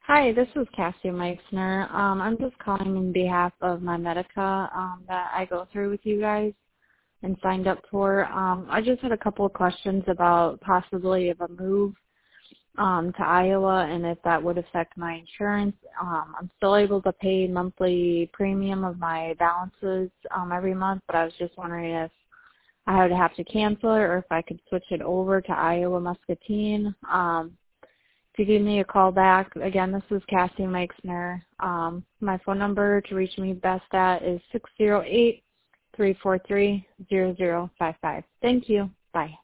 Hi, this is Cassie Meixner. I'm just calling in behalf of my Medica that I go through with you guys and signed up for. I just had a couple of questions about possibility of a move to Iowa and if that would affect my insurance. I'm still able to pay monthly premium of my balances every month, but I was just wondering if I would have to cancel it or if I could switch it over to Iowa Muscatine. If you give me a call back, again, this is Cassie Meixner. My phone number to reach me best at is 608-343-0055. Thank you. Bye.